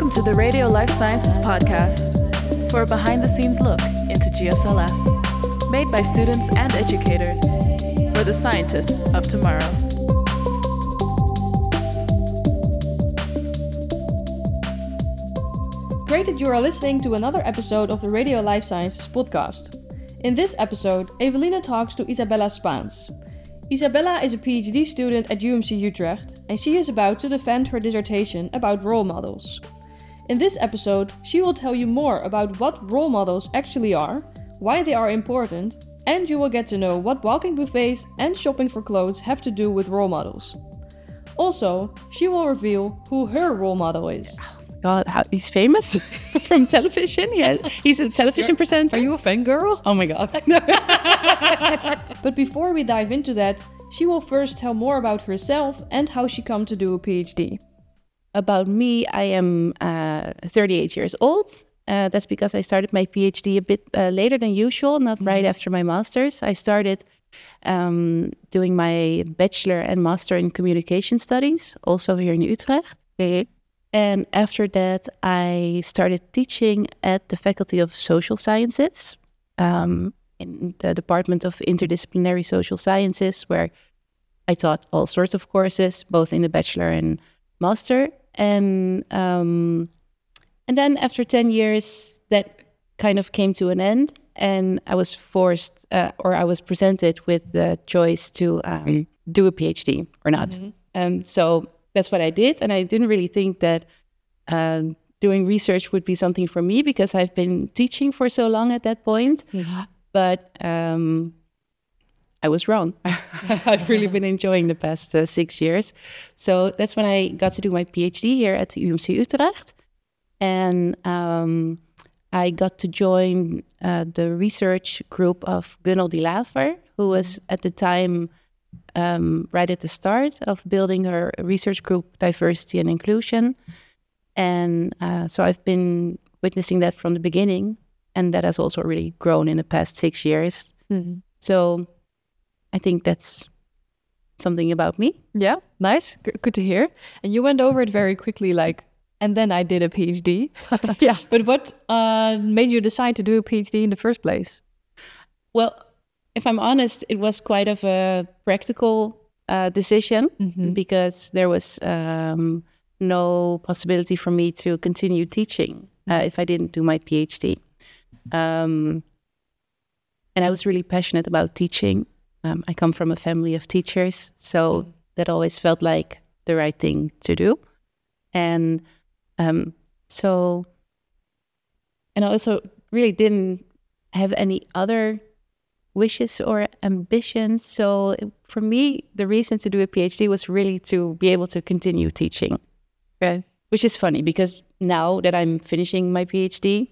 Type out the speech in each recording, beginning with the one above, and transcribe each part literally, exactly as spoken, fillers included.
Welcome to the Radio Life Sciences Podcast for a behind-the-scenes look into G S L S, made by students and educators for the scientists of tomorrow. Great that you are listening to another episode of the Radio Life Sciences Podcast. In this episode, Evelina talks to Isabella Spaans. Isabella is a PhD student at U M C Utrecht, and she is about to defend her dissertation about role models. In this episode, she will tell you more about what role models actually are, why they are important, and you will get to know what walking buffets and shopping for clothes have to do with role models. Also, she will reveal who her role model is. God, how, he's famous from television. Yeah, he's a television You're, presenter. Are you a fangirl? Oh my God. But before we dive into that, she will first tell more about herself and how she come to do a PhD. About me, I am uh, thirty-eight years old. Uh, that's because I started my PhD a bit uh, later than usual, not mm-hmm. right after my master's. I started um, doing my bachelor and master in communication studies, also here in Utrecht. Mm-hmm. And after that, I started teaching at the Faculty of Social Sciences um, in the Department of Interdisciplinary Social Sciences, where I taught all sorts of courses, both in the bachelor and master. And um, and then after ten years, that kind of came to an end, and I was forced, uh, or I was presented with the choice to um, do a PhD or not. Mm-hmm. And so that's what I did, and I didn't really think that um, doing research would be something for me because I've been teaching for so long at that point. Mm-hmm. But um, I was wrong. I've really been enjoying the past uh, six years. So that's when I got to do my PhD here at the U M C Utrecht. And um, I got to join uh, the research group of Gunnel de Laver, who was at the time um, right at the start of building her research group, Diversity and Inclusion. And uh, so I've been witnessing that from the beginning. And that has also really grown in the past six years. Mm-hmm. So I think that's something about me. Yeah, nice. G- good to hear. And you went over it very quickly, like, and then I did a PhD. Yeah. But what uh, made you decide to do a PhD in the first place? Well, if I'm honest, it was quite of a practical uh, decision mm-hmm. because there was um, no possibility for me to continue teaching uh, if I didn't do my PhD. Um, and I was really passionate about teaching. Um, I come from a family of teachers, so mm. that always felt like the right thing to do. And um, so, and I also really didn't have any other wishes or ambitions. So for me, the reason to do a PhD was really to be able to continue teaching. Okay. Which is funny because now that I'm finishing my PhD,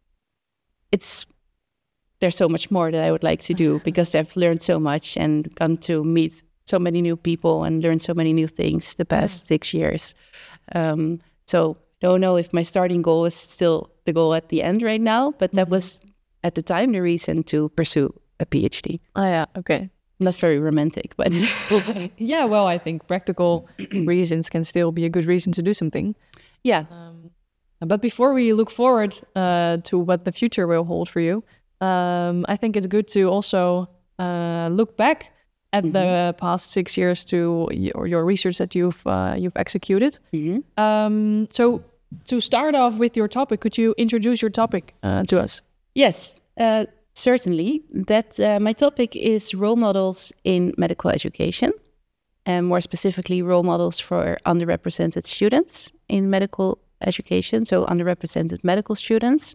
it's there's so much more that I would like to do because I've learned so much and gotten to meet so many new people and learn so many new things the past six years. Um, so I don't know if my starting goal is still the goal at the end right now, but that mm-hmm. was at the time the reason to pursue a PhD. Oh yeah, okay. Not very romantic, but yeah, well, I think practical reasons can still be a good reason to do something. Yeah. Um, but before we look forward uh, to what the future will hold for you, um, I think it's good to also uh, look back at mm-hmm. the past six years to your, your research that you've uh, you've executed. Mm-hmm. Um, so to start off with your topic, could you introduce your topic uh, to us? Yes, uh, certainly. That uh, my topic is role models in medical education, and more specifically, role models for underrepresented students in medical education, so underrepresented medical students.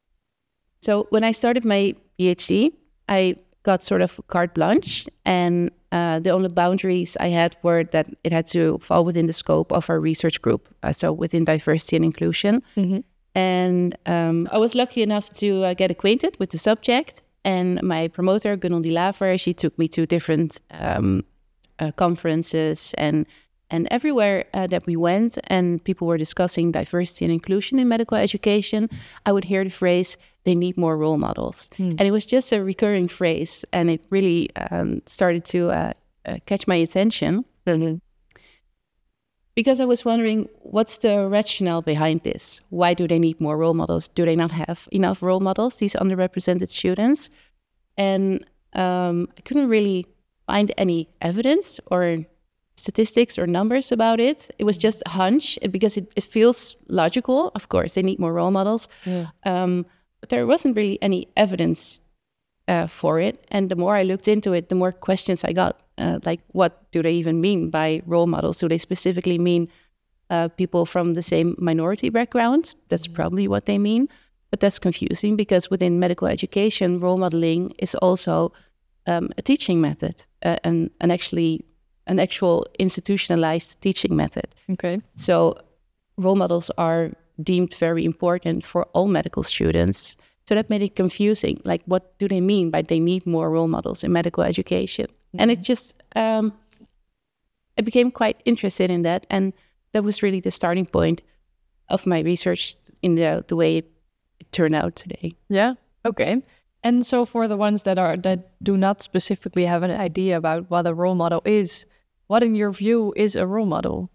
So when I started my PhD, I got sort of carte blanche, and uh, the only boundaries I had were that it had to fall within the scope of our research group, uh, so within diversity and inclusion. Mm-hmm. And um, I was lucky enough to uh, get acquainted with the subject, and my promoter, Gunnel de Laver, she took me to different um, uh, conferences and And everywhere uh, that we went and people were discussing diversity and inclusion in medical education, I would hear the phrase, they need more role models. Hmm. And it was just a recurring phrase. And it really um, started to uh, uh, catch my attention. Mm-hmm. because I was wondering, what's the rationale behind this? Why do they need more role models? Do they not have enough role models, these underrepresented students? And um, I couldn't really find any evidence or statistics or numbers about it. It was just a hunch, because it, it feels logical. Of course, they need more role models. Yeah. Um, but there wasn't really any evidence uh, for it. And the more I looked into it, the more questions I got. Uh, like, what do they even mean by role models? Do they specifically mean uh, people from the same minority background? That's probably what they mean. But that's confusing, because within medical education, role modeling is also um, a teaching method, uh, and, and actually an actual institutionalized teaching method. Okay. So role models are deemed very important for all medical students. So that made it confusing. Like, what do they mean by they need more role models in medical education? Mm-hmm. And it just, um, I became quite interested in that. And that was really the starting point of my research in the, the way it, it turned out today. Yeah. Okay. And so for the ones that are that do not specifically have an idea about what a role model is, what in your view is a role model?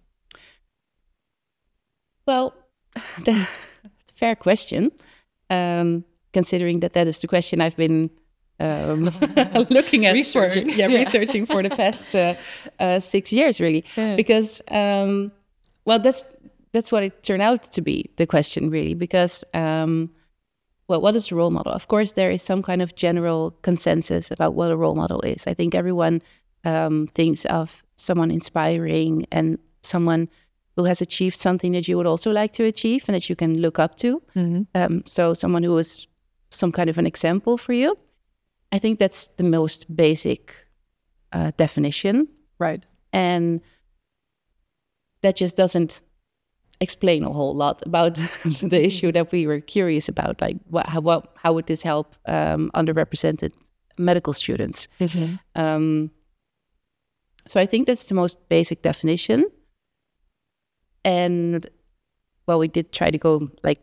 Well, the, fair question, um, considering that that is the question I've been um, looking at, researching, for, yeah, yeah. researching for the past uh, uh, six years, really, yeah. because um, well, that's that's what it turned out to be, the question, really, because. Um, Well, what is a role model? Of course, there is some kind of general consensus about what a role model is. I think everyone um, thinks of someone inspiring and someone who has achieved something that you would also like to achieve and that you can look up to. Mm-hmm. Um, so someone who is some kind of an example for you. I think that's the most basic uh, definition. Right. And that just doesn't explain a whole lot about the issue that we were curious about, like what, how, what, how would this help um, underrepresented medical students? Mm-hmm. Um, so I think that's the most basic definition. And well, we did try to go like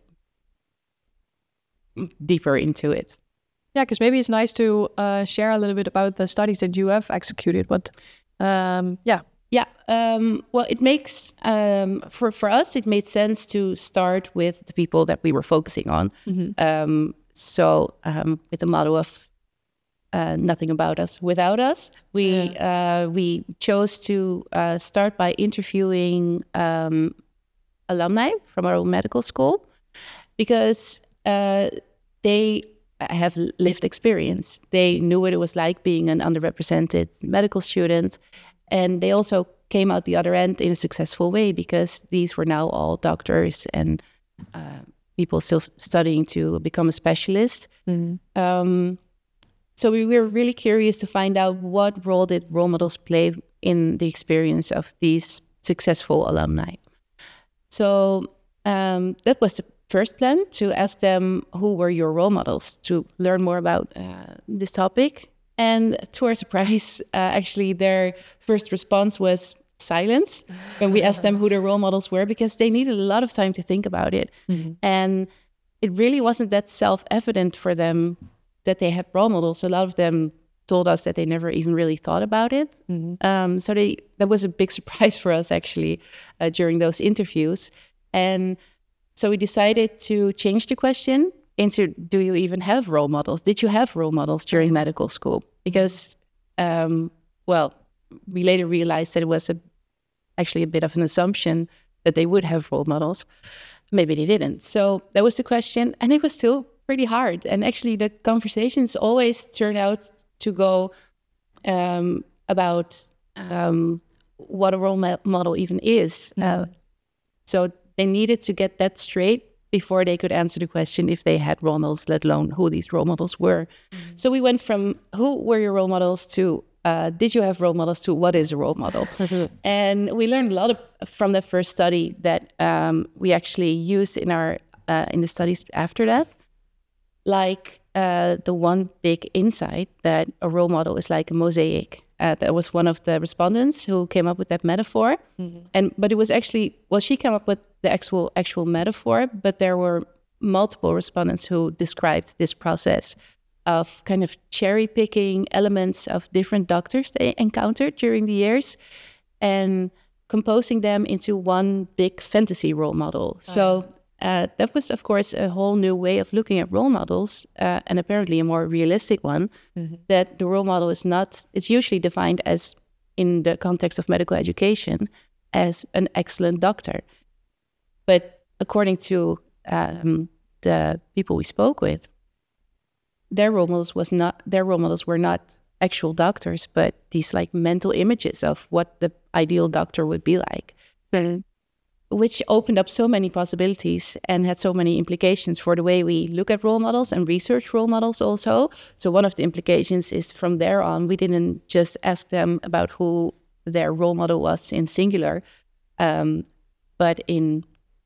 deeper into it. Yeah, because maybe it's nice to uh, share a little bit about the studies that you have executed. But um, yeah. Yeah, um, well, it makes, um, for, for us, it made sense to start with the people that we were focusing on. Mm-hmm. Um, so um, with the motto of uh, nothing about us without us, we yeah. uh, we chose to uh, start by interviewing um, alumni from our own medical school, because uh, they have lived experience. They knew what it was like being an underrepresented medical student. And they also came out the other end in a successful way, because these were now all doctors and uh, people still studying to become a specialist. Mm-hmm. Um, so we were really curious to find out what role did role models play in the experience of these successful alumni. So um, that was the first plan, to ask them who were your role models, to learn more about uh, this topic. And to our surprise, uh, actually, their first response was silence when we asked them who their role models were, because they needed a lot of time to think about it. Mm-hmm. And it really wasn't that self-evident for them that they had role models. A lot of them told us that they never even really thought about it. Mm-hmm. Um, so they, that was a big surprise for us, actually, uh, during those interviews. And so we decided to change the question into, do you even have role models? Did you have role models during medical school? Because, um, well, we later realized that it was a, actually a bit of an assumption that they would have role models. Maybe they didn't. So that was the question. And it was still pretty hard. And actually the conversations always turn out to go um, about um, what a role model even is. Mm-hmm. Uh, so they needed to get that straight before they could answer the question if they had role models, let alone who these role models were. Mm-hmm. So we went from who were your role models to uh, did you have role models to what is a role model? And we learned a lot of, from the first study that um, we actually used in our uh, in the studies after that. Like uh, the one big insight that a role model is like a mosaic. Uh, that was one of the respondents who came up with that metaphor. Mm-hmm. And but it was actually, well, she came up with the actual actual metaphor, but there were multiple respondents who described this process of kind of cherry picking elements of different doctors they encountered during the years and composing them into one big fantasy role model. Oh, so uh, that was, of course, a whole new way of looking at role models, uh, and apparently a more realistic one, mm-hmm. that the role model is not, it's usually defined as, in the context of medical education, as an excellent doctor. But according to um, the people we spoke with, their role models was not their role models were not actual doctors, but these like mental images of what the ideal doctor would be like, mm-hmm. which opened up so many possibilities and had so many implications for the way we look at role models and research role models also. So one of the implications is from there on, we didn't just ask them about who their role model was in singular, um, but in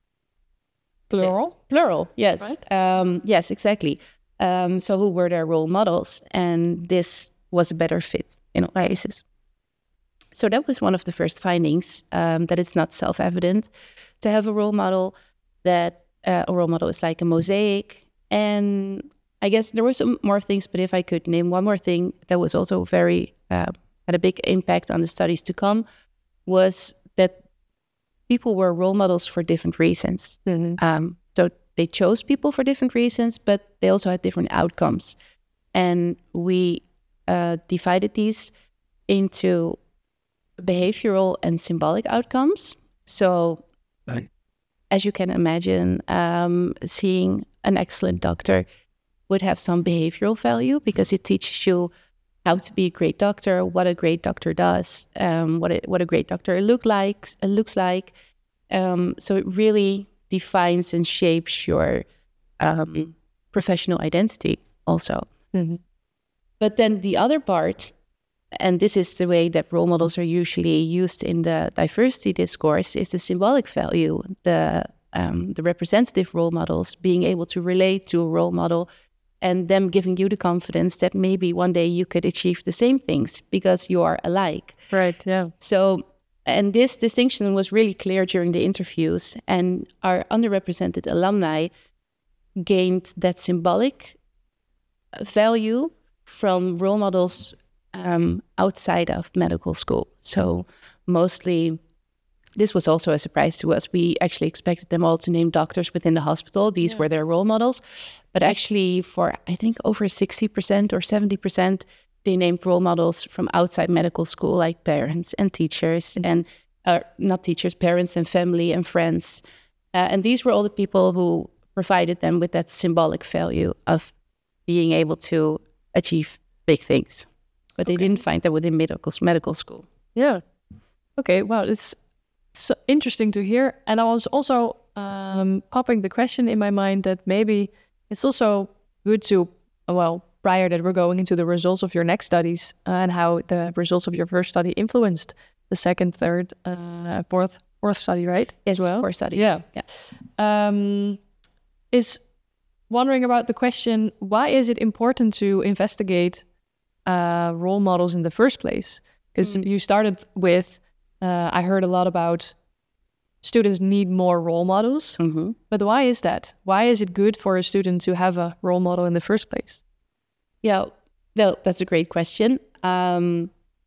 plural. Plural, yes. Right? Um, yes, exactly. Um, so who were their role models? And this was a better fit in all cases. So that was one of the first findings, um, that it's not self-evident to have a role model, that uh, a role model is like a mosaic. And I guess there were some more things, but if I could name one more thing that was also very, uh, had a big impact on the studies to come, was that people were role models for different reasons. Mm-hmm. Um, so they chose people for different reasons, but they also had different outcomes. And we uh, divided these into behavioral and symbolic outcomes. So, right. as you can imagine, um, seeing an excellent doctor would have some behavioral value because it teaches you how to be a great doctor, what a great doctor does, um, what it, what a great doctor look like, uh, looks like. Um, so it really defines and shapes your um, professional identity also. Mm-hmm. But then the other part, and this is the way that role models are usually used in the diversity discourse, is the symbolic value, the um, the representative role models, being able to relate to a role model and them giving you the confidence that maybe one day you could achieve the same things because you are alike. Right, yeah. So, and this distinction was really clear during the interviews, and our underrepresented alumni gained that symbolic value from role models um, outside of medical school. So mostly, this was also a surprise to us. We actually expected them all to name doctors within the hospital. These yeah. were their role models. But actually for, I think, over sixty percent or seventy percent, they named role models from outside medical school, like parents and teachers, mm-hmm. and uh, not teachers, parents and family and friends. Uh, and these were all the people who provided them with that symbolic value of being able to achieve big things. But okay. they didn't find that within medical medical school. Yeah. Okay, wow, it's so interesting to hear. And I was also um, popping the question in my mind that maybe it's also good to, well, prior that we're going into the results of your next studies uh, and how the results of your first study influenced the second, third, uh, fourth, fourth study, right? Yes, as well. Four studies. Yeah. yeah. Um, is wondering about the question, why is it important to investigate uh, role models in the first place? Because mm. you started with, uh, I heard a lot about students need more role models, mm-hmm. but why is that? Why is it good for a student to have a role model in the first place? Yeah, no, that's a great question. Um,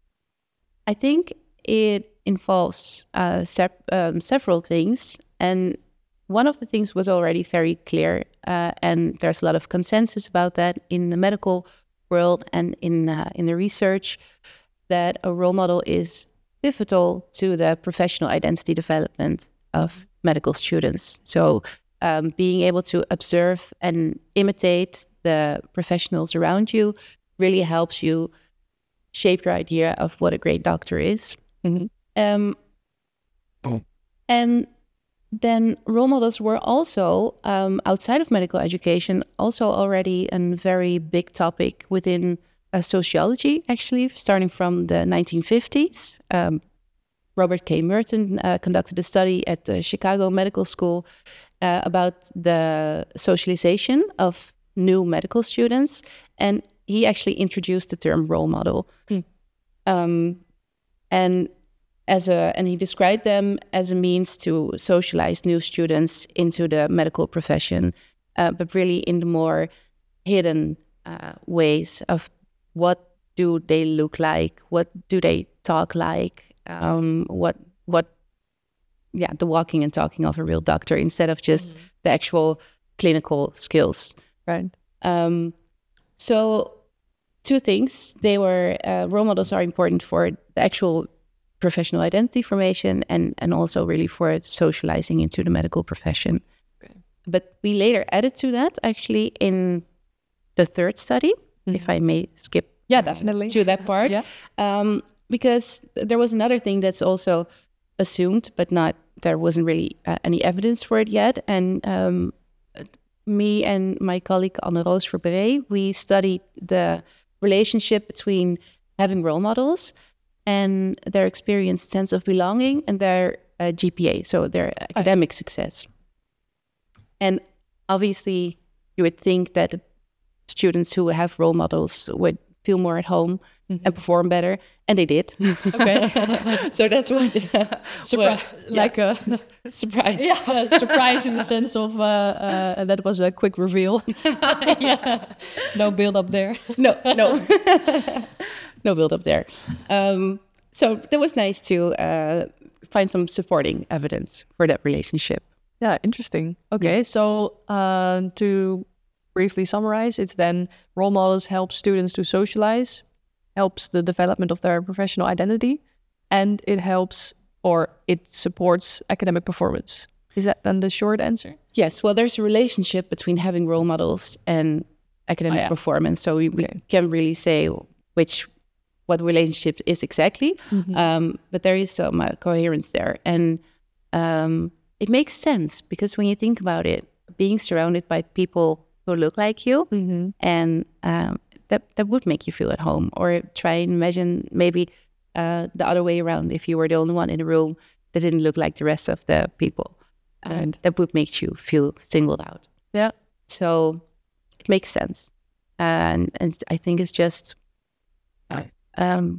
I think it involves uh, sep- um, several things, and one of the things was already very clear, uh, and there's a lot of consensus about that in the medical world and in uh, in the research, that a role model is pivotal to the professional identity development of medical students. So um, being able to observe and imitate the professionals around you really helps you shape your idea of what a great doctor is. Mm-hmm. Um, oh. And then role models were also, um, outside of medical education, also already a very big topic within uh, sociology, actually, starting from the nineteen fifties. Um, Robert K. Merton uh, conducted a study at the Chicago Medical School uh, about the socialization of new medical students, and he actually introduced the term role model. Mm. Um, and as a and he described them as a means to socialize new students into the medical profession, uh, but really in the more hidden uh, ways of what do they look like, what do they talk like, um, what what yeah, the walking and talking of a real doctor instead of just mm-hmm. the actual clinical skills. Right. Um, so two things. They were, uh, role models are important for the actual professional identity formation and, and also really for socializing into the medical profession. Okay. But we later added to that actually in the third study, mm-hmm. if I may skip yeah, definitely. to that part. yeah. Um, because there was another thing that's also assumed, but not, there wasn't really uh, any evidence for it yet. And um, me and my colleague Anne Roos Verbree, we studied the relationship between having role models and their experienced sense of belonging and their uh, G P A, so their academic oh. success. And obviously, you would think that students who have role models would feel more at home mm-hmm. and perform better, and they did. Okay, so that's what, uh, Surpri- well, like yeah. a surprise. Yeah, a surprise in the sense of uh, uh, that was a quick reveal. yeah, no build up there. no, no, no build up there. Um, so that was nice to uh, find some supporting evidence for that relationship. Yeah, interesting. Okay, yeah. so uh, to briefly summarize, it's then role models help students to socialize, helps the development of their professional identity, and it helps or it supports academic performance. Is that then the short answer? Yes, well, there's a relationship between having role models and academic oh, yeah. performance. So we, we okay. can't really say which what the relationship is exactly, mm-hmm. um, but there is some uh, coherence there. And um, it makes sense because when you think about it, being surrounded by people who look like you, mm-hmm. and um, that that would make you feel at home. Or try and imagine maybe uh, the other way around. If you were the only one in the room that didn't look like the rest of the people, right. and that would make you feel singled out. Yeah. So it makes sense, and and I think it's just um,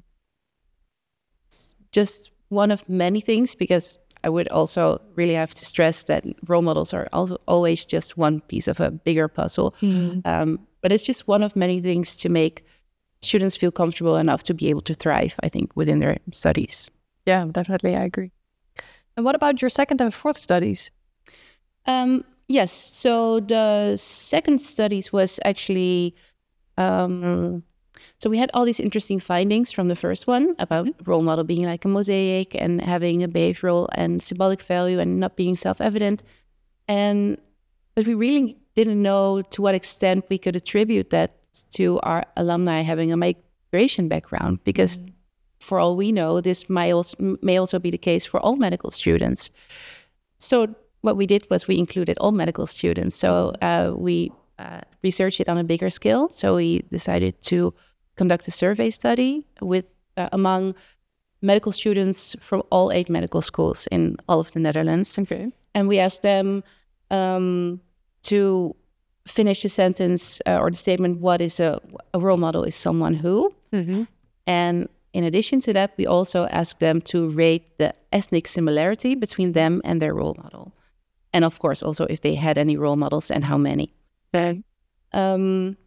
just one of many things, because I would also really have to stress that role models are also always just one piece of a bigger puzzle. Mm-hmm. Um, but it's just one of many things to make students feel comfortable enough to be able to thrive, I think, within their studies. Yeah, definitely. I agree. And what about your second and fourth studies? Um, yes. So the second studies was actually... Um, So we had all these interesting findings from the first one about mm-hmm. role model being like a mosaic and having a behavioral and symbolic value and not being self-evident. And but we really didn't know to what extent we could attribute that to our alumni having a migration background, because mm-hmm. for all we know, this may also, may also be the case for all medical students. So what we did was we included all medical students. So uh, we uh, researched it on a bigger scale. So we decided to conduct a survey study with uh, among medical students from all eight medical schools in all of the Netherlands. Okay. And we asked them um, to finish the sentence uh, or the statement, what is a, a role model is someone who. Mm-hmm. And in addition to that, we also asked them to rate the ethnic similarity between them and their role model. And of course, also if they had any role models and how many. Okay. Um,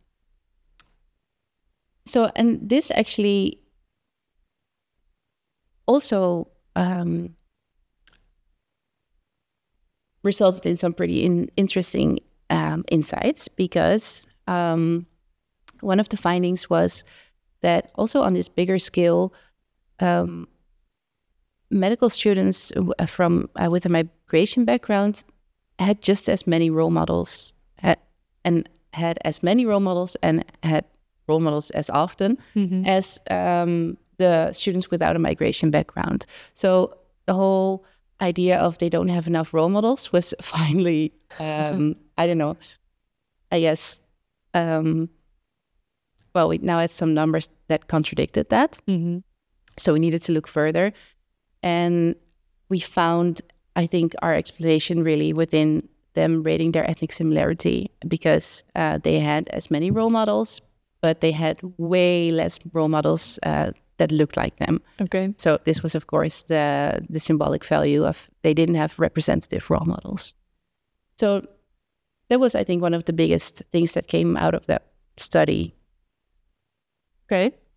So, and this actually also um, resulted in some pretty in, interesting um, insights, because um, one of the findings was that also on this bigger scale, um, medical students from uh, with a migration background had just as many role models, had, and had as many role models and had role models as often mm-hmm. as um, the students without a migration background. So the whole idea of they don't have enough role models was finally, um, I don't know, I guess, um, well, we now had some numbers that contradicted that. Mm-hmm. So we needed to look further. And we found, I think, our explanation really within them rating their ethnic similarity, because uh, they had as many role models, but they had way less role models uh, that looked like them. Okay. So this was, of course, the the symbolic value of they didn't have representative role models. So that was, I think, one of the biggest things that came out of that study. Okay.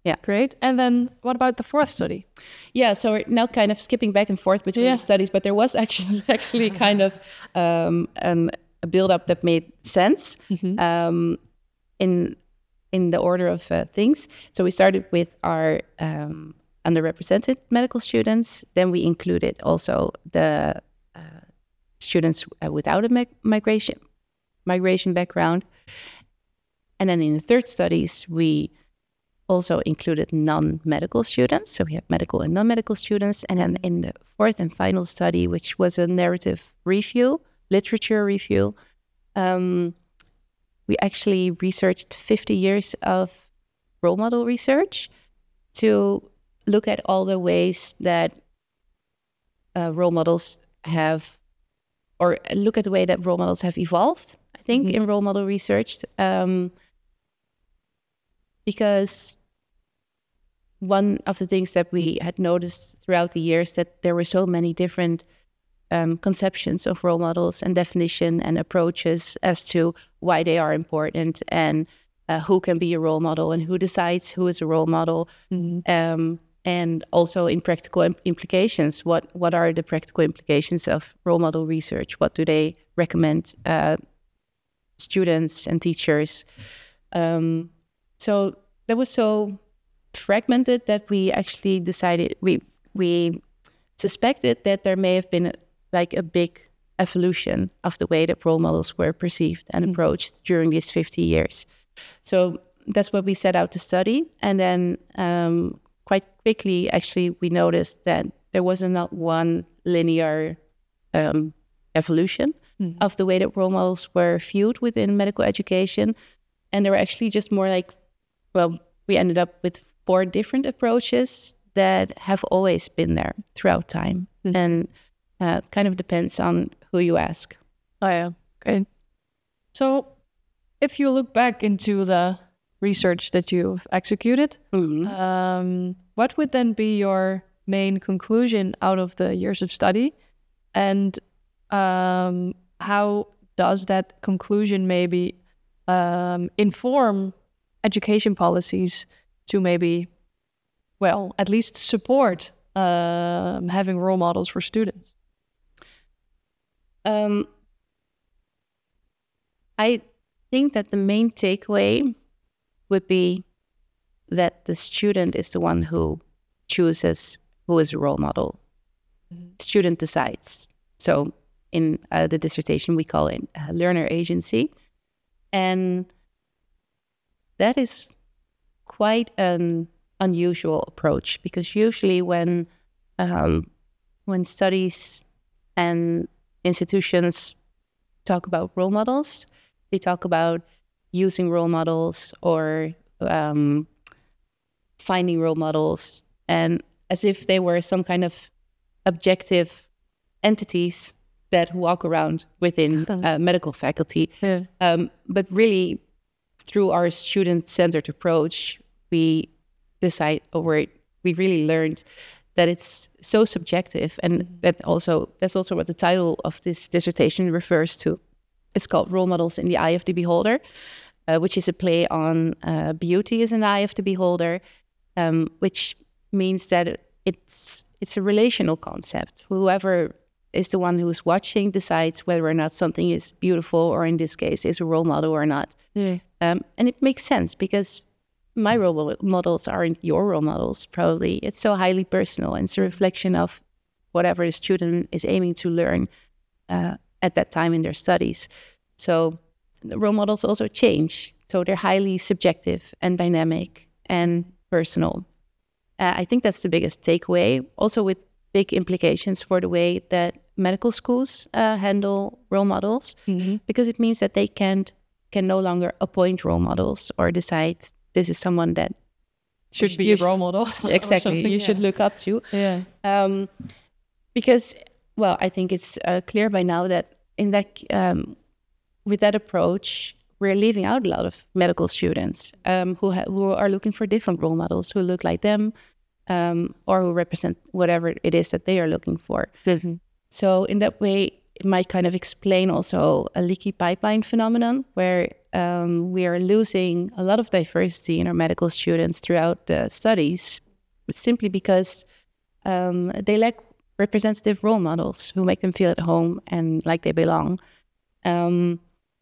Yeah. Great. And then what about the fourth study? Yeah, so we're now kind of skipping back and forth between Yeah. the studies, but there was actually actually kind of um, um, a build-up that made sense Mm-hmm. um, in in the order of uh, things. So we started with our um, underrepresented medical students. Then we included also the uh, students uh, without a mig- migration migration background. And then in the third studies, we also included non-medical students. So we have medical and non-medical students. And then in the fourth and final study, which was a narrative review, literature review, um, we actually researched fifty years of role model research to look at all the ways that uh, role models have, or look at the way that role models have evolved, I think, Mm-hmm. in role model research. Um, because one of the things that we had noticed throughout the years that there were so many different um, conceptions of role models and definition and approaches as to why they are important and uh, who can be a role model and who decides who is a role model. Mm-hmm. Um, and also in practical im- implications, what, what are the practical implications of role model research? What do they recommend uh, students and teachers? Um, so that was so fragmented that we actually decided, we we suspected that there may have been a, like a big evolution of the way that role models were perceived and Mm. approached during these fifty years. So that's what we set out to study. And then um, quite quickly, actually, we noticed that there was not one linear um, evolution Mm. of the way that role models were viewed within medical education. And there were actually just more like, well, we ended up with four different approaches that have always been there throughout time. Mm. And uh, it kind of depends on who you ask. Oh, yeah. Okay. So if you look back into the research that you've executed, um, what would then be your main conclusion out of the years of study? And um, how does that conclusion maybe um, inform education policies to maybe, well, at least support um, having role models for students? Um, I think that the main takeaway would be that the student is the one who chooses who is a role model. Mm-hmm. Student decides. So in uh, the dissertation, we call it uh, learner agency. And that is quite an unusual approach, because usually when um, when studies and institutions talk about role models, they talk about using role models or um, finding role models, and as if they were some kind of objective entities that walk around within uh, medical faculty. Yeah. Um, but really, through our student-centered approach, we decide, or we really learned that it's so subjective, and mm-hmm. that also that's also what the title of this dissertation refers to. It's called Role Models in the Eye of the Beholder, uh, which is a play on uh, beauty is in the eye of the beholder, um, which means that it's it's a relational concept. Whoever is the one who's watching decides whether or not something is beautiful, or in this case, is a role model or not. Yeah. Um, and it makes sense, because my role models aren't your role models, probably. It's so highly personal, and it's a reflection of whatever the student is aiming to learn uh, at that time in their studies. So the role models also change. So they're highly subjective and dynamic and personal. Uh, I think that's the biggest takeaway, also with big implications for the way that medical schools uh, handle role models, mm-hmm. because it means that they can't can no longer appoint role models or decide this is someone that should be a role model. Exactly, you yeah. should look up to. Yeah. Um, because, well, I think it's uh, clear by now that in that um, with that approach, we're leaving out a lot of medical students um, who ha- who are looking for different role models who look like them, um, or who represent whatever it is that they are looking for. Mm-hmm. So in that way, it might kind of explain also a leaky pipeline phenomenon where um, we are losing a lot of diversity in our medical students throughout the studies, simply because um, they lack representative role models who make them feel at home and like they belong. Um,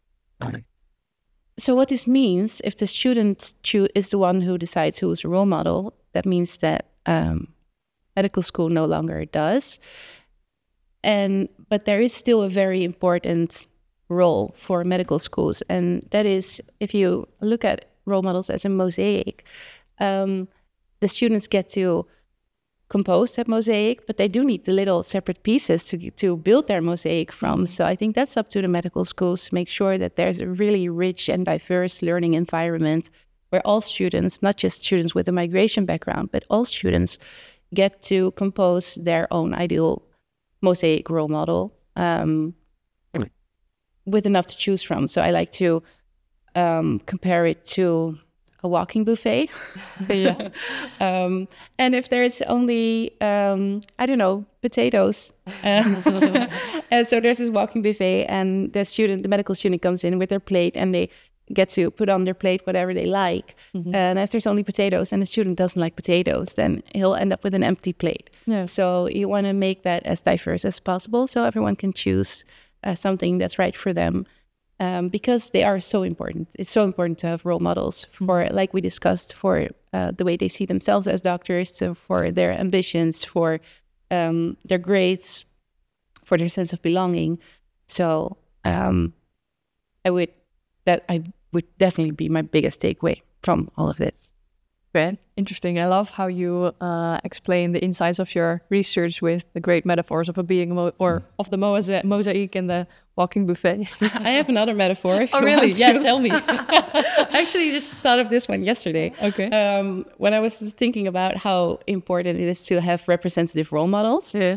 so what this means, if the student cho- is the one who decides who is a role model, that means that um, medical school no longer does. And but there is still a very important role for medical schools, and that is, if you look at role models as a mosaic, um, the students get to compose that mosaic, but they do need the little separate pieces to to build their mosaic from. So I think that's up to the medical schools to make sure that there's a really rich and diverse learning environment where all students, not just students with a migration background, but all students get to compose their own ideal mosaic role model um, with enough to choose from. So I like to um, compare it to a walking buffet. yeah. um, and if there's only, um, I don't know, potatoes. Uh, and so there's this walking buffet, and the student, the medical student comes in with their plate, and they get to put on their plate whatever they like. Mm-hmm. And if there's only potatoes and the student doesn't like potatoes, then he'll end up with an empty plate. Yeah. So you want to make that as diverse as possible so everyone can choose uh, something that's right for them. Um, because they are so important. It's so important to have role models for, like we discussed, for uh, the way they see themselves as doctors, so for their ambitions, for um, their grades, for their sense of belonging. So um, I would that I would definitely be my biggest takeaway from all of this. Very interesting. I love how you uh, explain the insights of your research with the great metaphors of a being mo- or of the mosaic, mosaic and the walking buffet. I have another metaphor. If oh, you really? Want yeah, to. Tell me. I actually just thought of this one yesterday. Okay. Um, when I was thinking about how important it is to have representative role models. Yeah.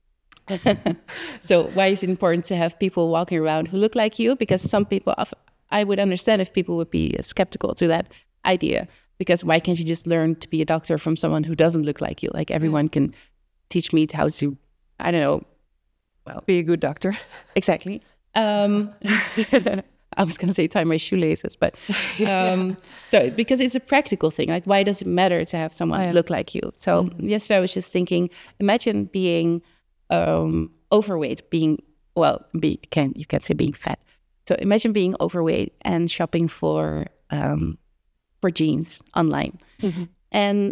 So why is it important to have people walking around who look like you? Because some people, I would understand if people would be skeptical to that idea. Because why can't you just learn to be a doctor from someone who doesn't look like you? Like everyone can teach me how to, I don't know, well, be a good doctor. Exactly. Um, I was going to say tie my shoelaces, but um, so because it's a practical thing. Like, why does it matter to have someone oh, yeah. look like you? So mm-hmm. yesterday I was just thinking, imagine being um, overweight, being, well, be, can, you can't say being fat. So imagine being overweight and shopping for... Um, for jeans online. Mm-hmm. And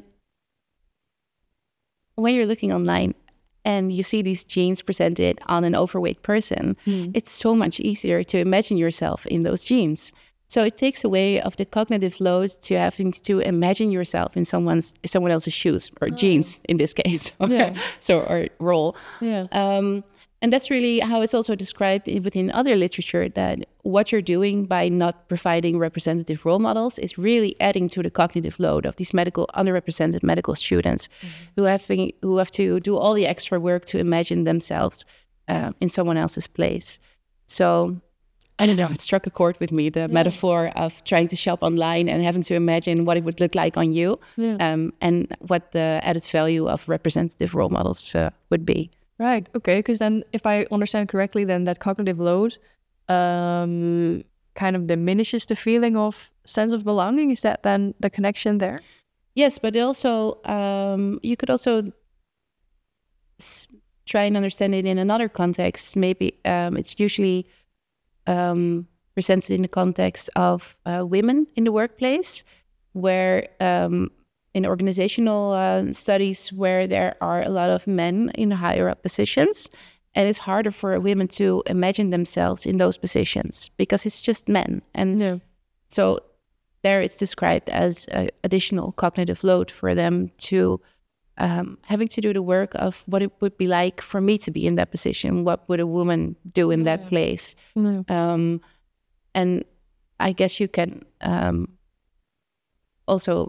when you're looking online and you see these jeans presented on an overweight person, mm. it's so much easier to imagine yourself in those jeans. So it takes away of the cognitive load to having to imagine yourself in someone's someone else's shoes or oh. jeans in this case. Yeah. so or role. Yeah. Um, And that's really how it's also described within other literature, that what you're doing by not providing representative role models is really adding to the cognitive load of these medical, underrepresented medical students mm-hmm. who have to, who have to do all the extra work to imagine themselves uh, in someone else's place. So, I don't know, it struck a chord with me, the yeah. metaphor of trying to shop online and having to imagine what it would look like on you yeah. um, and what the added value of representative role models uh, would be. Right. Okay. Because then, if I understand correctly, then that cognitive load um, kind of diminishes the feeling of sense of belonging. Is that then the connection there? Yes, but it also um, you could also s- try and understand it in another context. Maybe um, it's usually um, presented in the context of uh, women in the workplace, where um, in organizational uh, studies where there are a lot of men in higher up positions, and it's harder for women to imagine themselves in those positions because it's just men. And yeah. so there it's described as an additional cognitive load for them to um, having to do the work of what it would be like for me to be in that position. What would a woman do in that yeah. place? Yeah. Um, and I guess you can um, also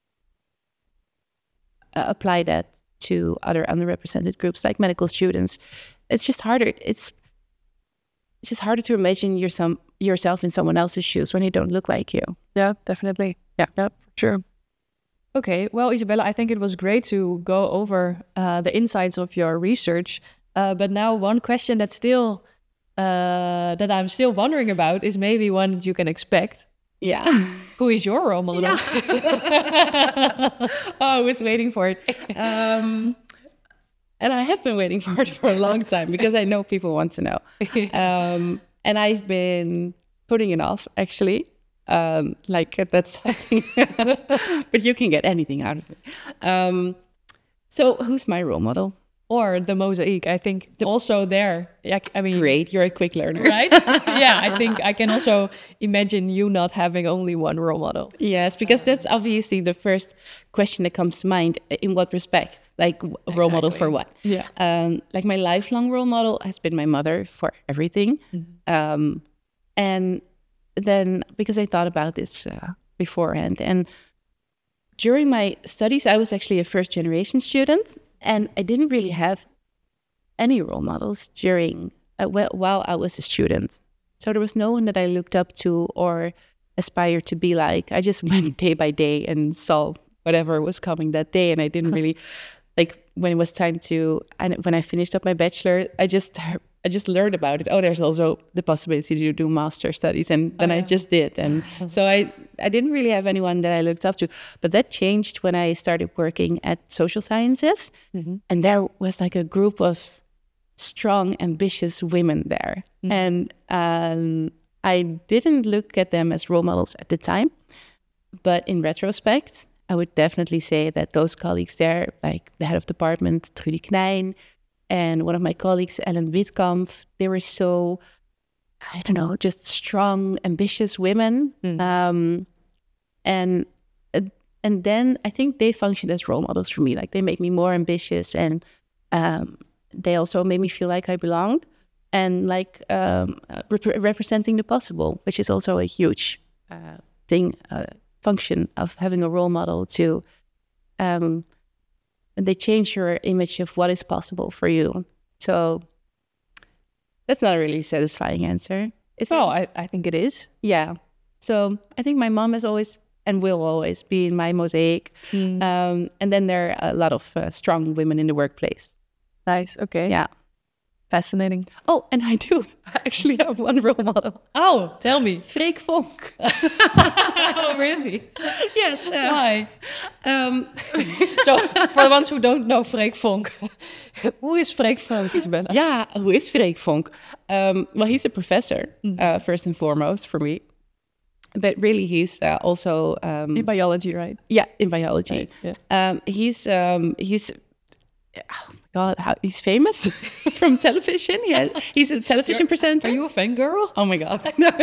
Uh, apply that to other underrepresented groups like medical students. It's just harder. It's it's just harder to imagine your some, yourself in someone else's shoes when they don't look like you. Yeah, definitely. Yeah, yeah, sure. Okay, well, Isabella, I think it was great to go over uh, the insights of your research. Uh, but now one question that still uh, that I'm still wondering about is maybe one that you can expect. Yeah. Who is your role model? Yeah. Oh, I was waiting for it. Um, and I have been waiting for it for a long time because I know people want to know. Um, and I've been putting it off, actually. Um, like, that's something. But you can get anything out of it. Um, so who's my role model? Or the mosaic, I think also there. Yeah, I mean, great, you're a quick learner, right? Yeah, I think I can also imagine you not having only one role model. Yes, because that's obviously the first question that comes to mind. In what respect? Like a Exactly. role model for what? Yeah. Um, like my lifelong role model has been my mother for everything. Mm-hmm. Um, and then because I thought about this uh, beforehand, and during my studies, I was actually a first generation student. And I didn't really have any role models during uh, while I was a student. So there was no one that I looked up to or aspired to be like. I just went day by day and saw whatever was coming that day. And I didn't really, like when it was time to, and when I finished up my bachelor, I just I just learned about it. Oh, there's also the possibility to do master studies. And then oh, yeah. I just did. And so I, I didn't really have anyone that I looked up to. But that changed when I started working at social sciences. Mm-hmm. And there was like a group of strong, ambitious women there. Mm-hmm. And um, I didn't look at them as role models at the time. But in retrospect, I would definitely say that those colleagues there, like the head of department, Trudy Knijn, and one of my colleagues, Ellen Witkamp, they were so, I don't know, just strong, ambitious women. Mm. Um, and and then I think they functioned as role models for me. Like they make me more ambitious, and um, they also made me feel like I belonged, and like um, rep- representing the possible, which is also a huge uh, thing, uh, function of having a role model to. Um, And they change your image of what is possible for you. So that's not a really satisfying answer. It's oh, I, I think it is. Yeah. So I think my mom has always and will always be in my mosaic. Mm. Um, and then there are a lot of uh, strong women in the workplace. Nice. Okay. Yeah. Fascinating. Oh, and I do actually have one role model. Oh, tell me. Freek Vonk. Oh, really? Yes. Uh, Why? Um, so, for the ones who don't know Freek Vonk, who is Freek Vonk, Isabella? Yeah, who is Freek Vonk? Um, well, he's a professor, mm. uh, first and foremost, for me. But really, he's uh, also... Um, in biology, right? Yeah, in biology. Right, yeah. Um, he's... Um, he's oh my God, how, he's famous from television. Yeah, he's a television You're, presenter. Are you a fangirl? Oh my God.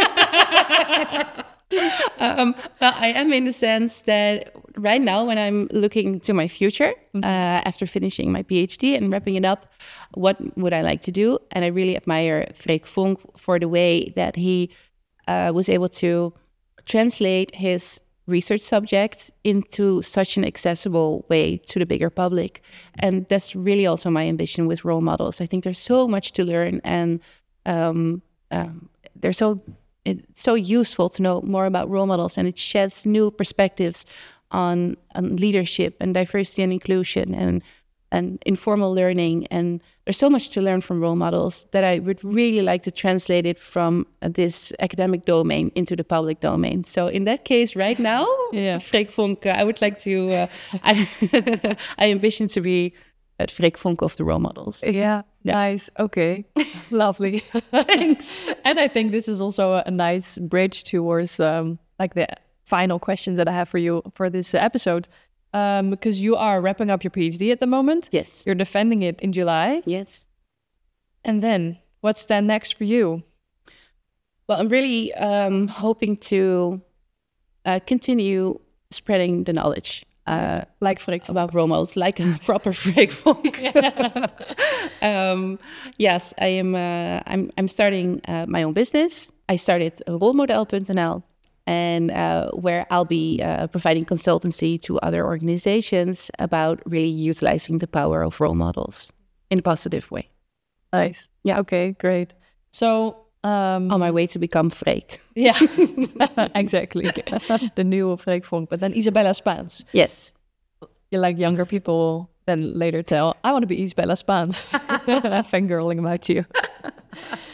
um, well, I am in the sense that right now, when I'm looking to my future, mm-hmm. uh, after finishing my PhD and wrapping it up, what would I like to do? And I really admire Freek Vonk for the way that he uh, was able to translate his research subjects into such an accessible way to the bigger public. And that's really also my ambition with role models. I think there's so much to learn, and um, um, they're so it's so useful to know more about role models, and it sheds new perspectives on, on leadership and diversity and inclusion and and informal learning. And there's so much to learn from role models that I would really like to translate it from uh, this academic domain into the public domain. So in that case, right now, yeah. Freek Vonk, uh, I would like to, uh, I, I ambition to be at Freek Vonk of the role models. Yeah, yeah. Nice. Okay, lovely. Thanks. And I think this is also a, a nice bridge towards um, like the final questions that I have for you for this episode. Um, because you are wrapping up your PhD at the moment. Yes. You're defending it in July. Yes. And then what's then next for you? Well, I'm really um, hoping to uh, continue spreading the knowledge. Uh, like Freek Vonk. About role models, like a proper Freek Vonk. um, yes, I am. Uh, I'm. I'm starting uh, my own business. I started rolmodel dot n l. And uh, where I'll be uh, providing consultancy to other organizations about really utilizing the power of role models in a positive way. Nice. Yeah. Okay. Great. So um, on my way to become Freek. Yeah. Exactly. The new Freek Vonk. But then Isabella Spaans. Yes. You like younger people then later tell, I want to be Isabella Spaans. Fangirling about you.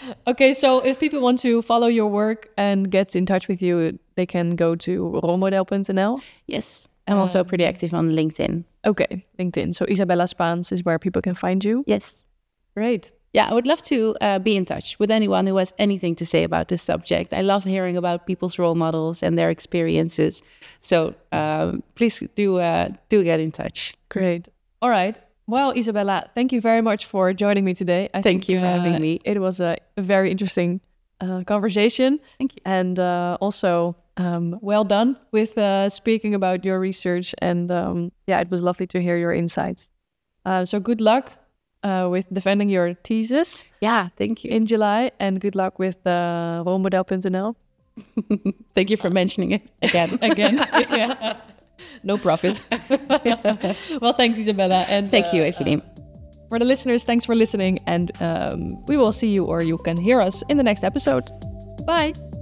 Okay, so if people want to follow your work and get in touch with you, they can go to rolmodel dot n l. Yes, I'm also Um, pretty active on LinkedIn. Okay, LinkedIn. So Isabella Spaans is where people can find you. Yes. Great. Yeah, I would love to uh, be in touch with anyone who has anything to say about this subject. I love hearing about people's role models and their experiences. So um, please do uh, do get in touch. Great. All right. Well, Isabella, thank you very much for joining me today. I Thank think, you for uh, having me. It was a very interesting uh, conversation. Thank you. And uh, also, um, well done with uh, speaking about your research. And um, yeah, it was lovely to hear your insights. Uh, so good luck uh, with defending your thesis Yeah, thank you. in July. And good luck with uh, rolmodel dot n l. Thank you for mentioning it again. Again. Yeah. No profit. Well, thanks, Isabella. And Thank you, uh, Eveline. For the listeners, thanks for listening. And um, we will see you, or you can hear us in the next episode. Bye.